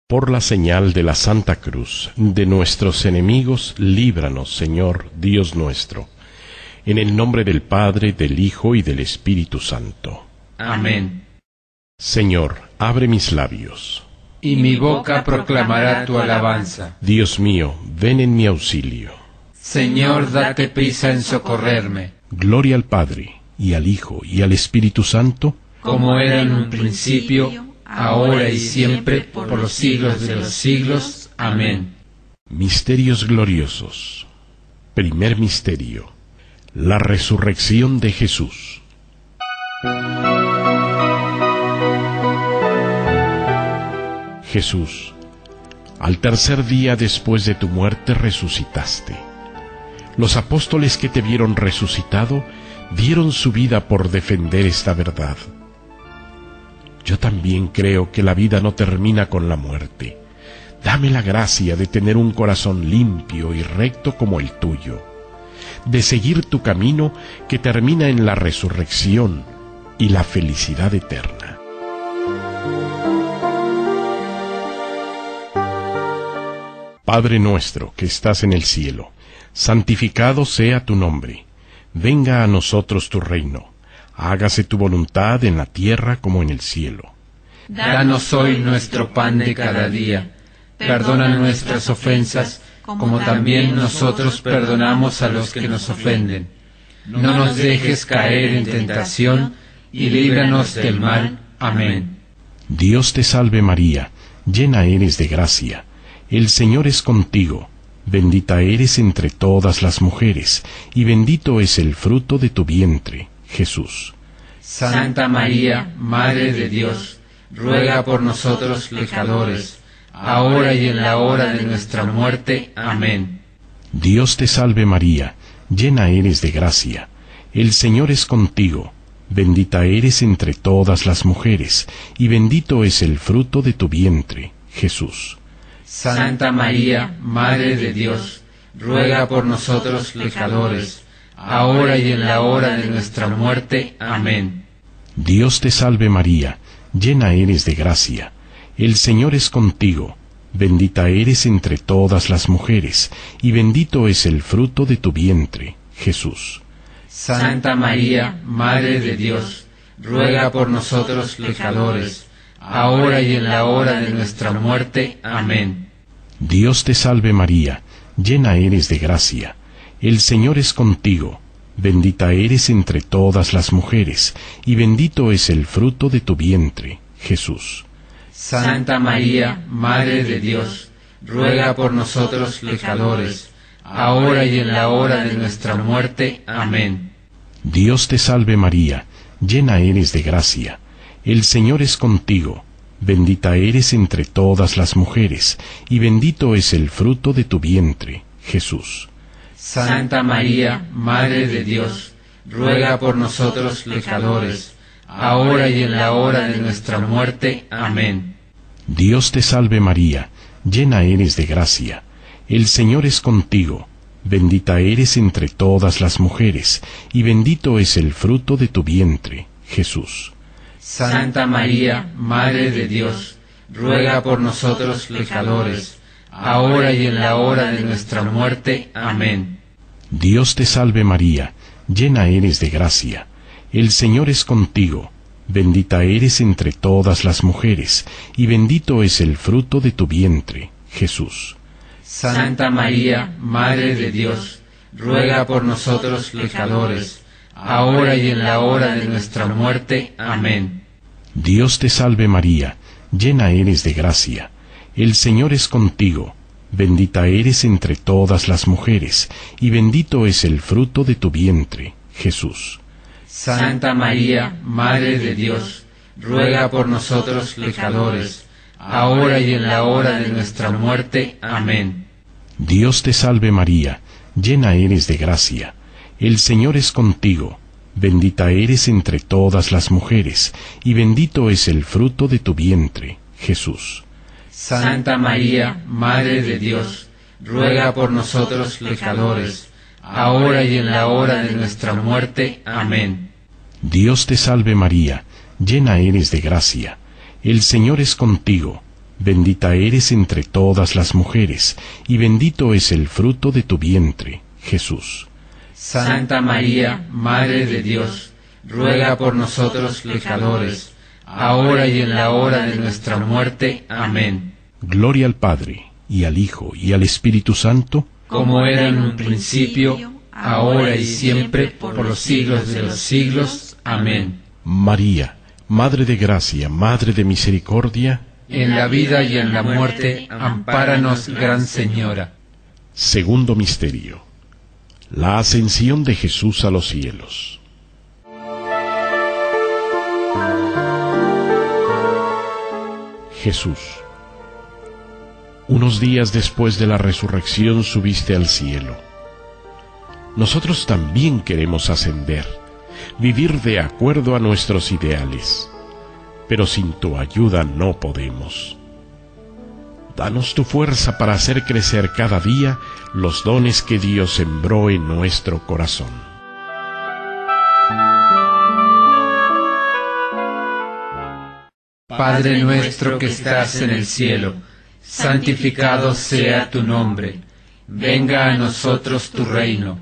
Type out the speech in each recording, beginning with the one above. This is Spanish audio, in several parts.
Por la señal de la Santa Cruz, de nuestros enemigos, líbranos, Señor, Dios nuestro. En el nombre del Padre, del Hijo y del Espíritu Santo. Amén. Señor, abre mis labios. Y mi boca proclamará tu alabanza. Dios mío, ven en mi auxilio. Señor, date prisa en socorrerme. Gloria al Padre, y al Hijo, y al Espíritu Santo. Como era en un principio, ahora y siempre, por los siglos de los siglos. Amén. Misterios gloriosos. Primer misterio: la resurrección de Jesús. Jesús, al tercer día después de tu muerte resucitaste. Los apóstoles que te vieron resucitado dieron su vida por defender esta verdad. Yo también creo que la vida no termina con la muerte. Dame la gracia de tener un corazón limpio y recto como el tuyo, de seguir tu camino que termina en la resurrección y la felicidad eterna. Padre nuestro que estás en el cielo, santificado sea tu nombre. Venga a nosotros tu reino. Hágase tu voluntad en la tierra como en el cielo. Danos hoy nuestro pan de cada día. Perdona nuestras ofensas, como también nosotros perdonamos a los que nos ofenden. No nos dejes caer en tentación, y líbranos del mal. Amén. Dios te salve María, llena eres de gracia. El Señor es contigo. Bendita eres entre todas las mujeres, y bendito es el fruto de tu vientre, Jesús. Santa María, Madre de Dios, ruega por nosotros pecadores, ahora y en la hora de nuestra muerte. Amén. Dios te salve María, llena eres de gracia. El Señor es contigo. Bendita eres entre todas las mujeres, y bendito es el fruto de tu vientre, Jesús. Santa María, Madre de Dios, ruega por nosotros pecadores, ahora y en la hora de nuestra muerte. Amén. Dios te salve María, llena eres de gracia. El Señor es contigo. Bendita eres entre todas las mujeres, y bendito es el fruto de tu vientre, Jesús. Santa María, Madre de Dios, ruega por nosotros pecadores, ahora y en la hora de nuestra muerte. Amén. Dios te salve María, llena eres de gracia. El Señor es contigo. Bendita eres entre todas las mujeres, y bendito es el fruto de tu vientre, Jesús. Santa María, Madre de Dios, ruega por nosotros pecadores, ahora y en la hora de nuestra muerte. Amén. Dios te salve María, llena eres de gracia. El Señor es contigo. Bendita eres entre todas las mujeres, y bendito es el fruto de tu vientre, Jesús. Santa María, Madre de Dios, ruega por nosotros pecadores, ahora y en la hora de nuestra muerte. Amén. Dios te salve María, llena eres de gracia. El Señor es contigo. Bendita eres entre todas las mujeres, y bendito es el fruto de tu vientre, Jesús. Santa María, Madre de Dios, ruega por nosotros pecadores, ahora y en la hora de nuestra muerte. Amén. Dios te salve María, llena eres de gracia. El Señor es contigo. Bendita eres entre todas las mujeres, y bendito es el fruto de tu vientre, Jesús. Santa María, Madre de Dios, ruega por nosotros pecadores, ahora y en la hora de nuestra muerte. Amén. Dios te salve María, llena eres de gracia. El Señor es contigo. Bendita eres entre todas las mujeres, y bendito es el fruto de tu vientre, Jesús. Santa María, Madre de Dios, ruega por nosotros pecadores, ahora y en la hora de nuestra muerte. Amén. Dios te salve María, llena eres de gracia. El Señor es contigo. Bendita eres entre todas las mujeres, y bendito es el fruto de tu vientre, Jesús. Santa María, Madre de Dios, ruega por nosotros pecadores, ahora y en la hora de nuestra muerte. Amén. Dios te salve María, llena eres de gracia. El Señor es contigo. Bendita eres entre todas las mujeres, y bendito es el fruto de tu vientre, Jesús. Santa María, Madre de Dios, ruega por nosotros pecadores, ahora y en la hora de nuestra muerte. Amén. Gloria al Padre, y al Hijo, y al Espíritu Santo, como era en un principio, ahora y siempre, por los siglos de los siglos. Amén. María, Madre de Gracia, Madre de Misericordia, en la vida y en la muerte, ampáranos, Gran Señora. Segundo misterio: la ascensión de Jesús a los cielos. Jesús, unos días después de la resurrección subiste al cielo. Nosotros también queremos ascender, vivir de acuerdo a nuestros ideales, pero sin tu ayuda no podemos. Danos tu fuerza para hacer crecer cada día los dones que Dios sembró en nuestro corazón. Padre nuestro que estás en el cielo, santificado sea tu nombre. Venga a nosotros tu reino.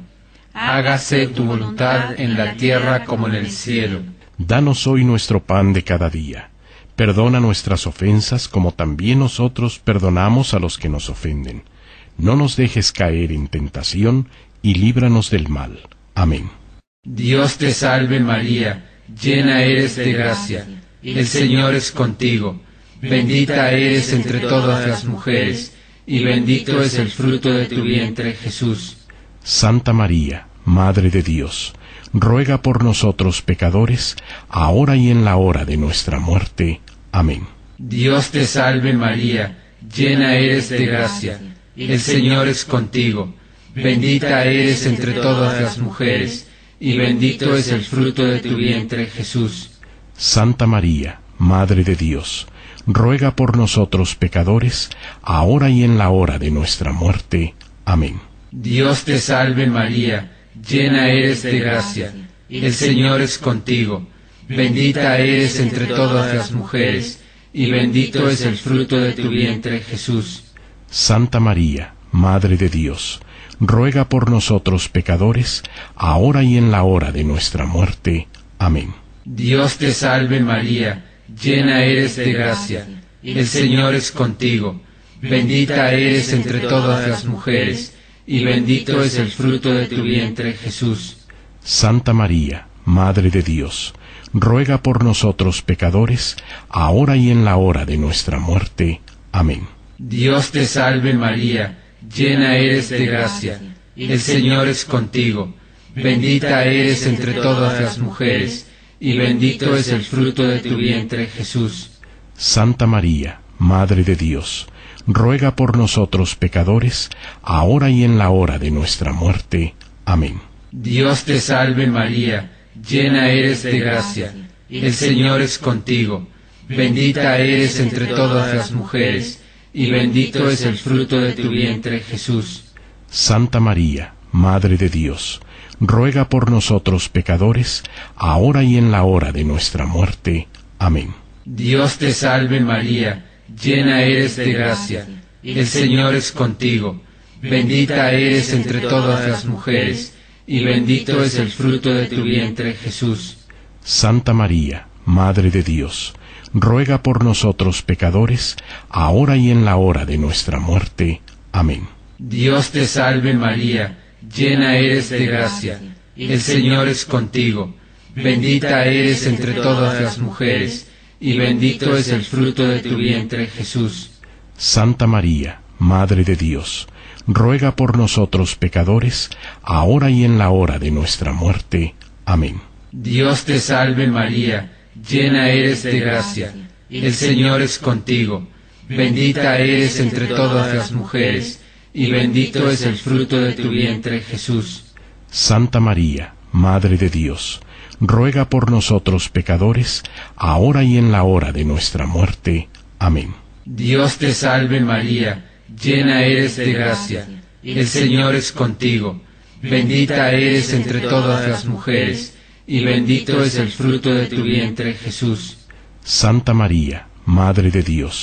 Hágase tu voluntad en la tierra como en el cielo. Danos hoy nuestro pan de cada día. Perdona nuestras ofensas como también nosotros perdonamos a los que nos ofenden. No nos dejes caer en tentación y líbranos del mal. Amén. Dios te salve María, llena eres de gracia. El Señor es contigo. Bendita eres entre todas las mujeres, y bendito es el fruto de tu vientre, Jesús. Santa María, Madre de Dios, ruega por nosotros pecadores, ahora y en la hora de nuestra muerte. Amén. Dios te salve María, llena eres de gracia. El Señor es contigo. Bendita eres entre todas las mujeres, y bendito es el fruto de tu vientre, Jesús. Santa María, Madre de Dios, ruega por nosotros pecadores, ahora y en la hora de nuestra muerte. Amén. Dios te salve María, llena eres de gracia. El Señor es contigo. Bendita eres entre todas las mujeres, y bendito es el fruto de tu vientre, Jesús. Santa María, Madre de Dios, ruega por nosotros pecadores, ahora y en la hora de nuestra muerte. Amén. Dios te salve María, llena eres de gracia. El Señor es contigo. Bendita eres entre todas las mujeres, y bendito es el fruto de tu vientre, Jesús. Santa María, Madre de Dios, ruega por nosotros pecadores, ahora y en la hora de nuestra muerte. Amén. Dios te salve María, llena eres de gracia. El Señor es contigo. Bendita eres entre todas las mujeres, y bendito es el fruto de tu vientre, Jesús. Santa María, Madre de Dios, ruega por nosotros pecadores, ahora y en la hora de nuestra muerte. Amén. Dios te salve María, llena eres de gracia. El Señor es contigo. Bendita eres entre todas las mujeres, y bendito es el fruto de tu vientre, Jesús. Santa María, Madre de Dios, ruega por nosotros pecadores, ahora y en la hora de nuestra muerte. Amén. Dios te salve María, llena eres de gracia. El Señor es contigo. Bendita eres entre todas las mujeres, y bendito es el fruto de tu vientre, Jesús. Santa María, Madre de Dios, ruega por nosotros pecadores, ahora y en la hora de nuestra muerte. Amén. Dios te salve María, llena eres de gracia. El Señor es contigo. Bendita eres entre todas las mujeres, y bendito es el fruto de tu vientre, Jesús. Santa María, Madre de Dios, ruega por nosotros pecadores, ahora y en la hora de nuestra muerte. Amén. Dios te salve María, llena eres de gracia. El Señor es contigo. Bendita eres entre todas las mujeres, y bendito es el fruto de tu vientre, Jesús. Santa María, Madre de Dios, ruega por nosotros pecadores, ahora y en la hora de nuestra muerte. Amén. Dios te salve María, llena eres de gracia. El Señor es contigo. Bendita eres entre todas las mujeres, y bendito es el fruto de tu vientre, Jesús. Santa María, Madre de Dios,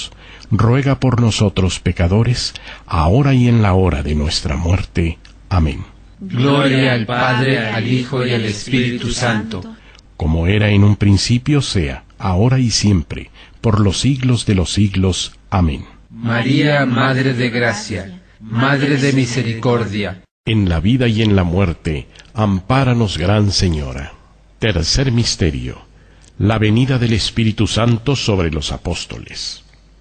ruega por nosotros pecadores, ahora y en la hora de nuestra muerte. Amén. Gloria al Padre, al Hijo y al Espíritu Santo, como era en un principio, sea, ahora y siempre, por los siglos de los siglos. Amén. María, Madre de Gracia, Madre de Misericordia, en la vida y en la muerte, ampáranos, Gran Señora. Tercer misterio: la venida del Espíritu Santo sobre los apóstoles.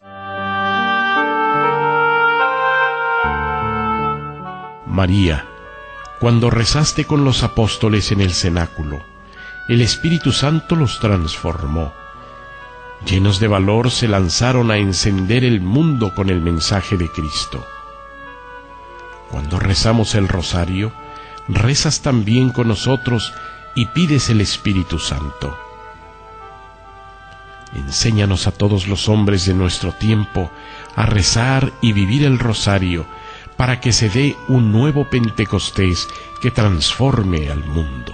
María, cuando rezaste con los apóstoles en el cenáculo, el Espíritu Santo los transformó. Llenos de valor se lanzaron a encender el mundo con el mensaje de Cristo. Cuando rezamos el rosario, rezas también con nosotros y pides el Espíritu Santo. Enséñanos a todos los hombres de nuestro tiempo a rezar y vivir el rosario, para que se dé un nuevo Pentecostés que transforme al mundo.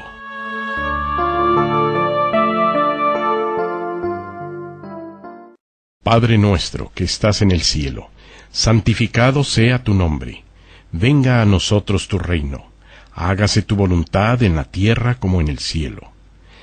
Padre nuestro que estás en el cielo, santificado sea tu nombre. Venga a nosotros tu reino. Hágase tu voluntad en la tierra como en el cielo.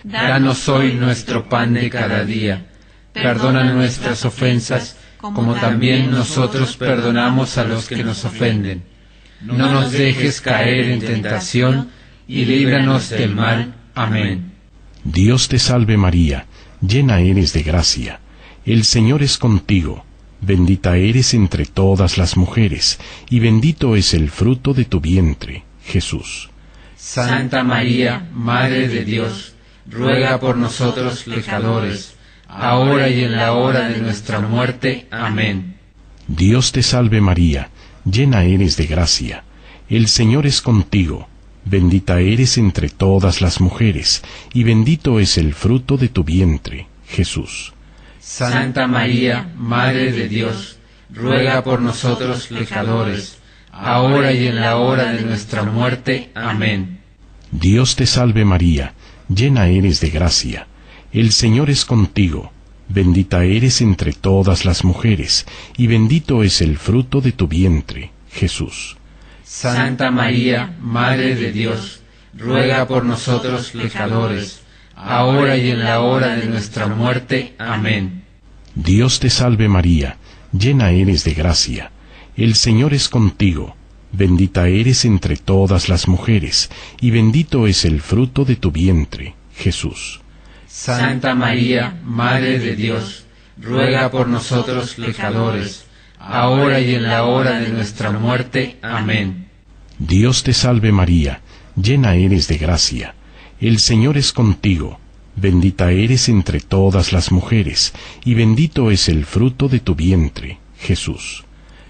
Danos hoy nuestro pan de cada día. Perdona nuestras ofensas, como también nosotros perdonamos a los que nos ofenden. No nos dejes caer en tentación, y líbranos del mal. Amén. Dios te salve María, llena eres de gracia. El Señor es contigo. Bendita eres entre todas las mujeres, y bendito es el fruto de tu vientre, Jesús. Santa María, Madre de Dios, ruega por nosotros pecadores, ahora y en la hora de nuestra muerte. Amén. Dios te salve María, llena eres de gracia. El Señor es contigo. Bendita eres entre todas las mujeres, y bendito es el fruto de tu vientre, Jesús. Santa María, Madre de Dios, ruega por nosotros pecadores, ahora y en la hora de nuestra muerte. Amén. Dios te salve María, llena eres de gracia. El Señor es contigo. Bendita eres entre todas las mujeres, y bendito es el fruto de tu vientre, Jesús. Santa María, Madre de Dios, ruega por nosotros pecadores, ahora y en la hora de nuestra muerte. Amén. Dios te salve María, llena eres de gracia. El Señor es contigo. Bendita eres entre todas las mujeres, y bendito es el fruto de tu vientre, Jesús. Santa María, Madre de Dios, ruega por nosotros pecadores, ahora y en la hora de nuestra muerte. Amén. Dios te salve María, llena eres de gracia. El Señor es contigo. Bendita eres entre todas las mujeres, y bendito es el fruto de tu vientre, Jesús.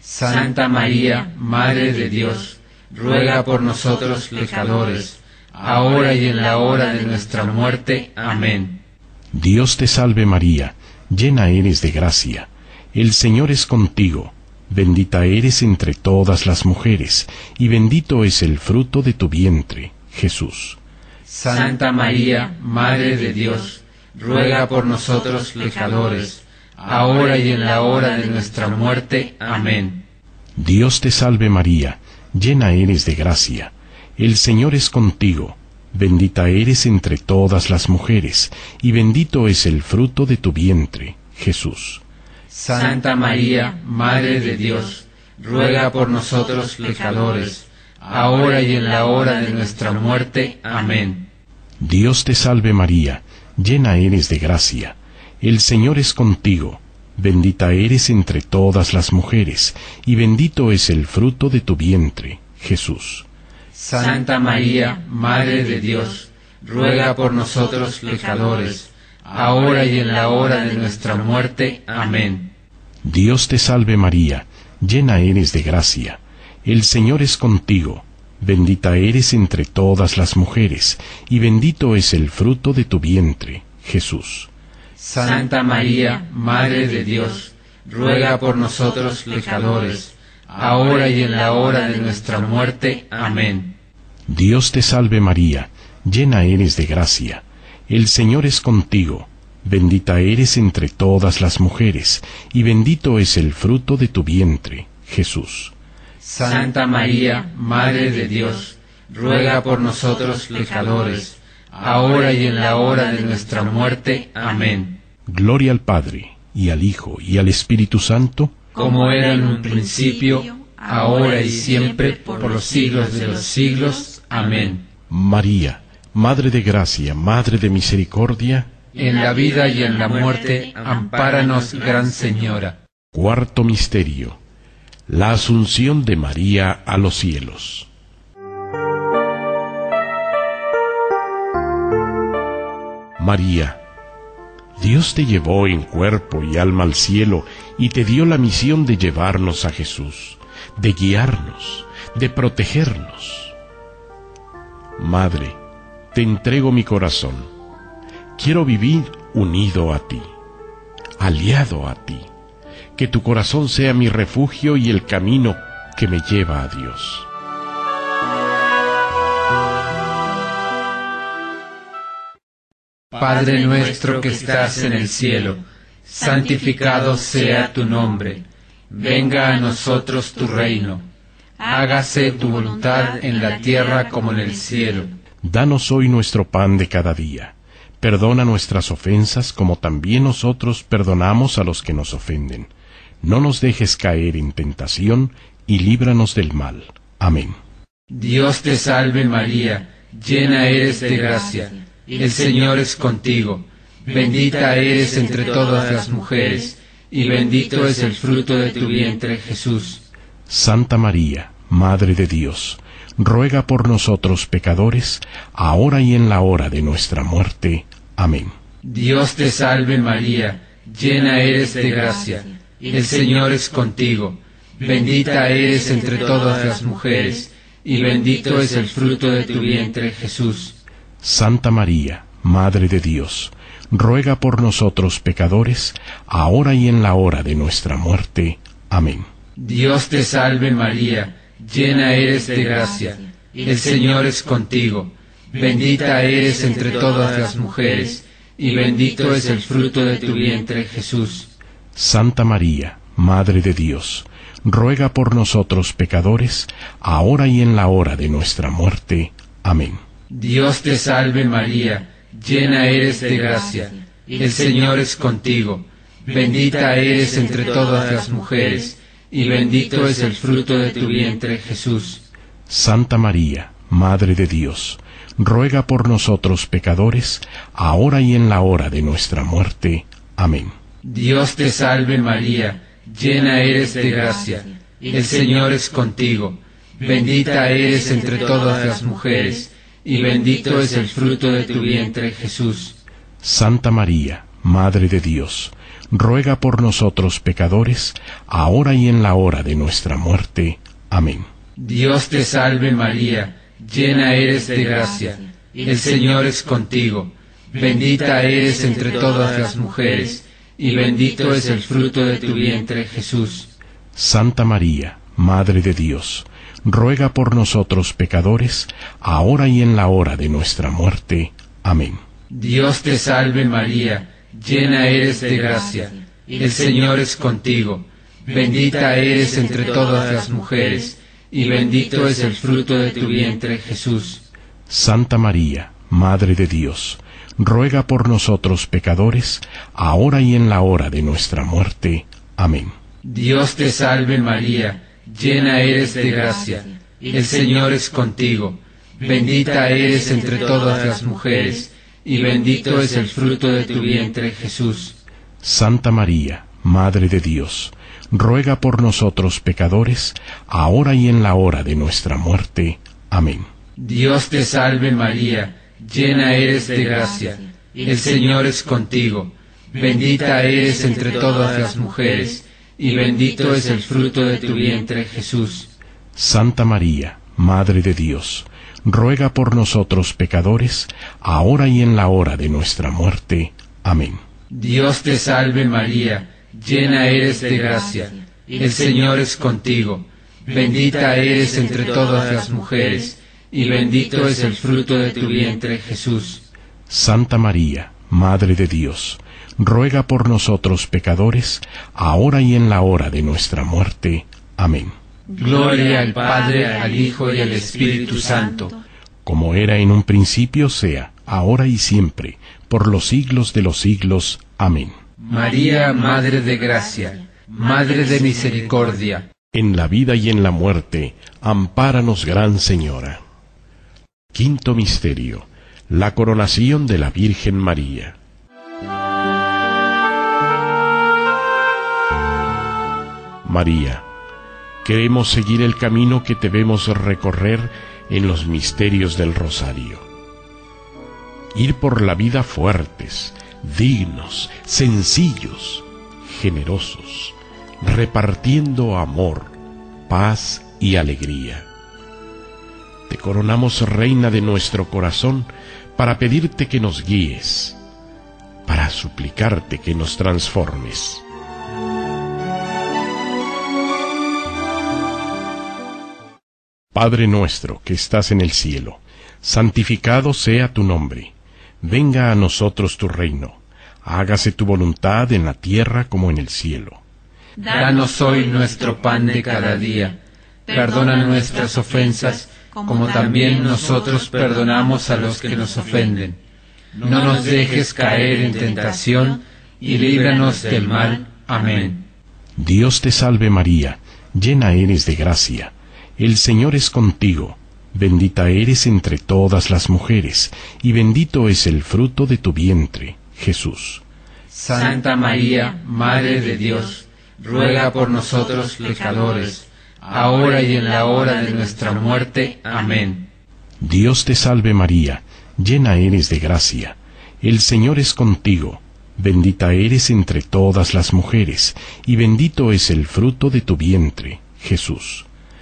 Santa María, Madre de Dios, ruega por nosotros pecadores, ahora y en la hora de nuestra muerte. Amén. Dios te salve María, llena eres de gracia. El Señor es contigo. Bendita eres entre todas las mujeres, y bendito es el fruto de tu vientre, Jesús. Santa María, Madre de Dios, ruega por nosotros pecadores, ahora y en la hora de nuestra muerte. Amén. Dios te salve María, llena eres de gracia. El Señor es contigo. Bendita eres entre todas las mujeres, y bendito es el fruto de tu vientre, Jesús. Santa María, Madre de Dios, ruega por nosotros pecadores, ahora y en la hora de nuestra muerte. Amén. Dios te salve María, llena eres de gracia. El Señor es contigo. Bendita eres entre todas las mujeres, y bendito es el fruto de tu vientre, Jesús. Santa María, Madre de Dios, ruega por nosotros pecadores, ahora y en la hora de nuestra muerte. Amén. Dios te salve María, llena eres de gracia. El Señor es contigo. Bendita eres entre todas las mujeres, y bendito es el fruto de tu vientre, Jesús. Santa María, Madre de Dios, ruega por nosotros pecadores, ahora y en la hora de nuestra muerte. Amén. Dios te salve María, llena eres de gracia. El Señor es contigo. Bendita eres entre todas las mujeres, y bendito es el fruto de tu vientre, Jesús. Santa María, Madre de Dios, ruega por nosotros pecadores, ahora y en la hora de nuestra muerte. Amén. Gloria al Padre, y al Hijo, y al Espíritu Santo, como era en un principio, ahora y siempre, por los siglos de los siglos. Amén. María, Madre de Gracia, Madre de Misericordia, en la vida y en la muerte, ampáranos, Gran Señora. Cuarto misterio: la Asunción de María a los cielos. María, Dios te llevó en cuerpo y alma al cielo y te dio la misión de llevarnos a Jesús, de guiarnos, de protegernos. Madre, te entrego mi corazón. Quiero vivir unido a ti, aliado a ti. Que tu corazón sea mi refugio y el camino que me lleva a Dios. Padre nuestro que estás en el cielo, santificado sea tu nombre. Venga a nosotros tu reino. Hágase tu voluntad en la tierra como en el cielo. Danos hoy nuestro pan de cada día. Perdona nuestras ofensas como también nosotros perdonamos a los que nos ofenden. No nos dejes caer en tentación y líbranos del mal. Amén. Dios te salve María, llena eres de gracia. El Señor es contigo. Bendita eres entre todas las mujeres, y bendito es el fruto de tu vientre, Jesús. Santa María, Madre de Dios, ruega por nosotros pecadores, ahora y en la hora de nuestra muerte. Amén. Dios te salve María, llena eres de gracia. El Señor es contigo. Bendita eres entre todas las mujeres, y bendito es el fruto de tu vientre, Jesús. Santa María, Madre de Dios, ruega por nosotros pecadores, ahora y en la hora de nuestra muerte. Amén. Dios te salve María, llena eres de gracia. El Señor es contigo. Bendita eres entre todas las mujeres, y bendito es el fruto de tu vientre, Jesús. Santa María, Madre de Dios, ruega por nosotros pecadores, ahora y en la hora de nuestra muerte. Amén. Dios te salve María, llena eres de gracia. El Señor es contigo. Bendita eres entre todas las mujeres, y bendito es el fruto de tu vientre, Jesús. Santa María, Madre de Dios, ruega por nosotros pecadores, ahora y en la hora de nuestra muerte. Amén. Dios te salve María, llena eres de gracia. El Señor es contigo. Bendita eres entre todas las mujeres, y bendito es el fruto de tu vientre, Jesús. Santa María, Madre de Dios, ruega por nosotros pecadores, ahora y en la hora de nuestra muerte. Amén. Dios te salve María, llena eres de gracia. El Señor es contigo. Bendita eres entre todas las mujeres, y bendito es el fruto de tu vientre, Jesús. Santa María, Madre de Dios, ruega por nosotros pecadores, ahora y en la hora de nuestra muerte. Amén. Dios te salve María, llena eres de gracia. El Señor es contigo. Bendita eres entre todas las mujeres, y bendito es el fruto de tu vientre, Jesús. Santa María, Madre de Dios, ruega por nosotros pecadores, ahora y en la hora de nuestra muerte. Amén. Dios te salve María, llena eres de gracia. El Señor es contigo. Bendita eres entre todas las mujeres, y bendito es el fruto de tu vientre, Jesús. Santa María, Madre de Dios, ruega por nosotros pecadores, ahora y en la hora de nuestra muerte. Amén. Dios te salve María, llena eres de gracia. El Señor es contigo. Bendita eres entre todas las mujeres, y bendito es el fruto de tu vientre, Jesús. Santa María, Madre de Dios, ruega por nosotros pecadores, ahora y en la hora de nuestra muerte. Amén. Dios te salve María, llena eres de gracia. El Señor es contigo. Bendita eres entre todas las mujeres, y bendito es el fruto de tu vientre, Jesús. Santa María, Madre de Dios, ruega por nosotros pecadores, ahora y en la hora de nuestra muerte. Amén. Gloria al Padre, al Hijo y al Espíritu Santo, como era en un principio, sea, ahora y siempre, por los siglos de los siglos. Amén. María, Madre de Gracia, Madre de Misericordia, en la vida y en la muerte, ampáranos, Gran Señora. Quinto misterio: la coronación de la Virgen María. María, queremos seguir el camino que debemos recorrer en los misterios del Rosario. Ir por la vida fuertes, dignos, sencillos, generosos, repartiendo amor, paz y alegría. Te coronamos, Reina de nuestro corazón, para pedirte que nos guíes, para suplicarte que nos transformes. Padre nuestro que estás en el cielo, santificado sea tu nombre. Venga a nosotros tu reino. Hágase tu voluntad en la tierra como en el cielo. Danos hoy nuestro pan de cada día. Perdona nuestras ofensas, como también nosotros perdonamos a los que nos ofenden. No nos dejes caer en tentación, y líbranos del mal. Amén. Dios te salve María, llena eres de gracia. El Señor es contigo. Bendita eres entre todas las mujeres, y bendito es el fruto de tu vientre, Jesús. Santa María, Madre de Dios, ruega por nosotros pecadores, ahora y en la hora de nuestra muerte. Amén. Dios te salve María, llena eres de gracia. El Señor es contigo. Bendita eres entre todas las mujeres, y bendito es el fruto de tu vientre, Jesús.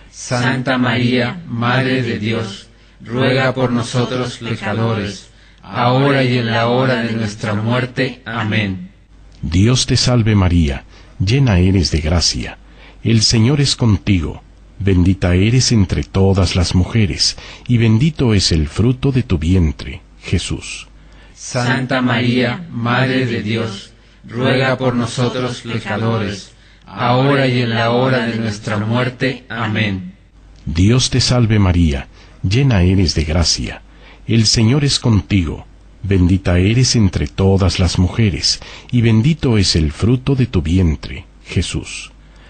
Santa María, Madre de Dios, ruega por nosotros pecadores, ahora y en la hora de nuestra muerte. Amén. Dios te salve María, llena eres de gracia. El Señor es contigo. Bendita eres entre todas las mujeres, y bendito es el fruto de tu vientre, Jesús. Santa María, Madre de Dios, ruega por nosotros pecadores, ahora y en la hora de nuestra muerte. Amén. Dios te salve María, llena eres de gracia. El Señor es contigo. Bendita eres entre todas las mujeres, y bendito es el fruto de tu vientre, Jesús.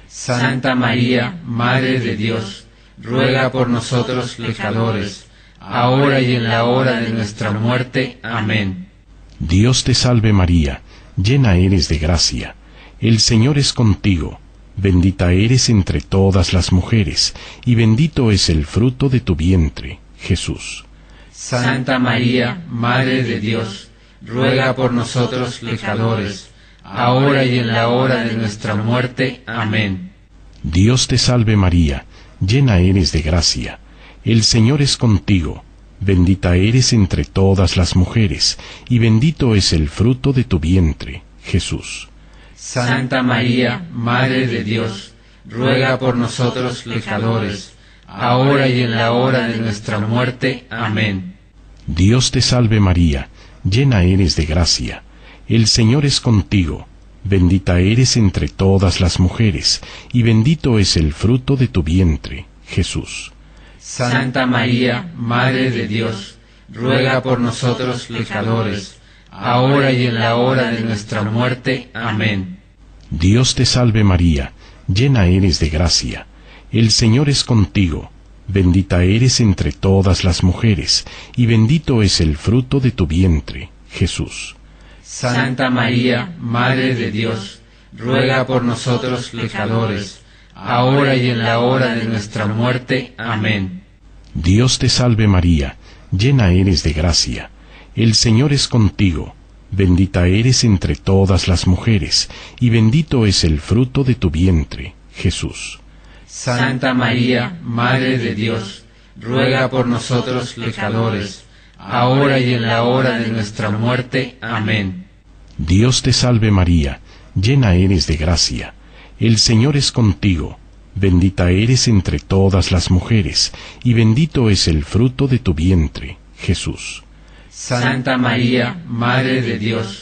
Santa María, Madre de Dios, ruega por nosotros pecadores, ahora y en la hora de nuestra muerte. Amén. Dios te salve María, llena eres de gracia. El Señor es contigo. Bendita eres entre todas las mujeres, y bendito es el fruto de tu vientre, Jesús. Santa María, Madre de Dios, ruega por nosotros pecadores, ahora y en la hora de nuestra muerte. Amén. Dios te salve María, llena eres de gracia. El Señor es contigo. Bendita eres entre todas las mujeres, y bendito es el fruto de tu vientre, Jesús. Santa María, Madre de Dios, ruega por nosotros pecadores, ahora y en la hora de nuestra muerte. Amén. Dios te salve María, llena eres de gracia. El Señor es contigo. Bendita eres entre todas las mujeres, y bendito es el fruto de tu vientre, Jesús. Santa María, Madre de Dios, ruega por nosotros pecadores, ahora y en la hora de nuestra muerte. Amén. Dios te salve María, llena eres de gracia. El Señor es contigo. Bendita eres entre todas las mujeres, y bendito es el fruto de tu vientre, Jesús. Santa María, Madre de Dios, ruega por nosotros pecadores, ahora y en la hora de nuestra muerte. Amén. Dios te salve María, llena eres de gracia. El Señor es contigo. Bendita eres entre todas las mujeres, y bendito es el fruto de tu vientre, Jesús. Santa María, Madre de Dios, ruega por nosotros pecadores, ahora y en la hora de nuestra muerte. Amén. Dios te salve María, llena eres de gracia. El Señor es contigo. Bendita eres entre todas las mujeres, y bendito es el fruto de tu vientre, Jesús. Santa María, Madre de Dios,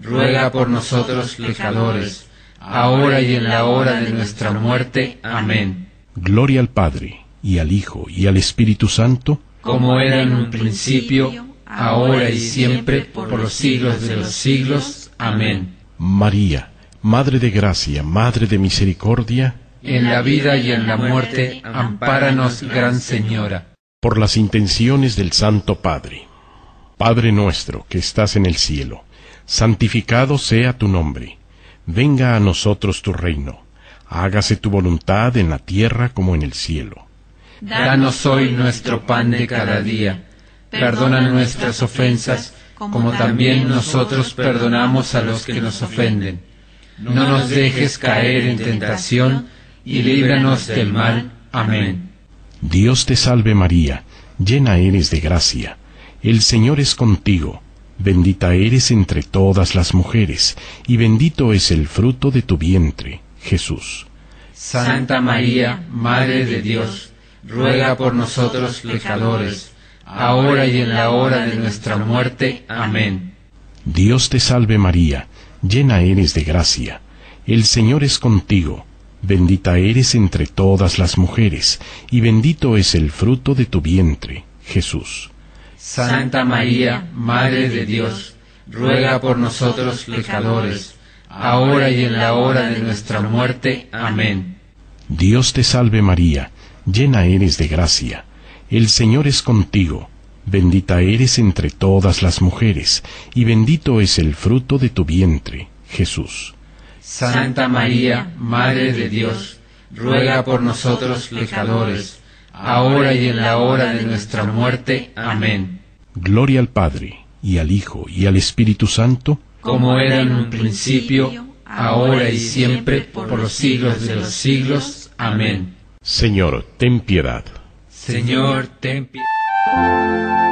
ruega por nosotros pecadores, ahora y en la hora de nuestra muerte. Amén. Gloria al Padre, y al Hijo, y al Espíritu Santo, como era en un principio, ahora y siempre, por los siglos de los siglos. Amén. María, Madre de Gracia, Madre de Misericordia, en la vida y en la muerte, ampáranos, Gran Señora. Por las intenciones del Santo Padre. Padre nuestro que estás en el cielo, santificado sea tu nombre. Venga a nosotros tu reino. Hágase tu voluntad en la tierra como en el cielo. Danos hoy nuestro pan de cada día. Perdona nuestras ofensas, como también nosotros perdonamos a los que nos ofenden. No nos dejes caer en tentación, y líbranos del mal. Amén. Dios te salve María, llena eres de gracia. El Señor es contigo. Bendita eres entre todas las mujeres, y bendito es el fruto de tu vientre, Jesús. Santa María, Madre de Dios, ruega por nosotros pecadores, ahora y en la hora de nuestra muerte. Amén. Dios te salve María, llena eres de gracia. El Señor es contigo. Bendita eres entre todas las mujeres, y bendito es el fruto de tu vientre, Jesús. Santa María, Madre de Dios, ruega por nosotros pecadores, ahora y en la hora de nuestra muerte. Amén. Dios te salve María, llena eres de gracia. El Señor es contigo. Bendita eres entre todas las mujeres, y bendito es el fruto de tu vientre, Jesús. Santa María, Madre de Dios, ruega por nosotros pecadores, ahora y en la hora de nuestra muerte. Amén. Gloria al Padre, y al Hijo, y al Espíritu Santo, como era en un principio, ahora y siempre, por los siglos de los siglos. Amén. Señor, ten piedad. Señor, ten piedad.